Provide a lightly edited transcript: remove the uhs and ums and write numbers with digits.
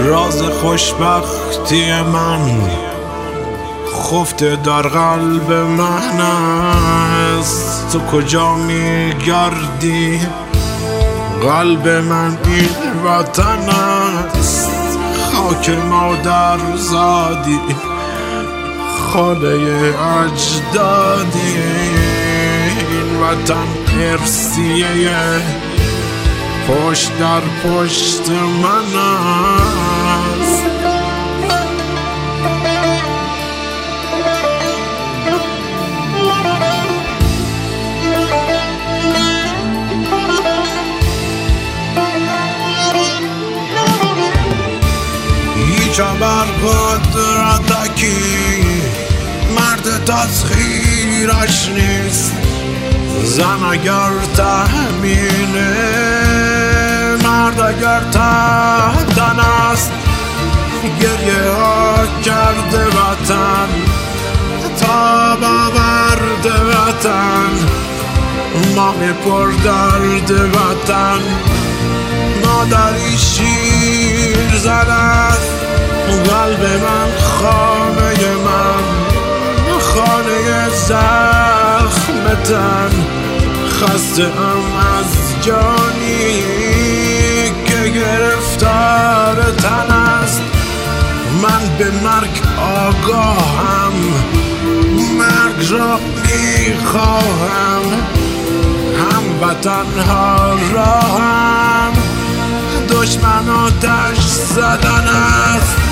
راز خوشبختی من خفته در قلب من است. تو کجا میگردی؟ قلب من این وطن است. خاک مادر زادی، خانه اجدادی. این وطن ارثیه پشت در پشت من است. هیچ بر قدرتکی مرد تسخیرش نیست. زن اگر تحمیله، مرد اگر تحتن است. گریه ها کرده وطن، تا باورد وطن. مامی پر درد وطن، مادری شیر زند. قلب من خانه من، خانه زخم تن. خسته ام از جانی که گرفتار تن است. من به مرگ آگاهم، مرگ را میخواهم. هم وطن ها راهم، دشمن آتش زدن است.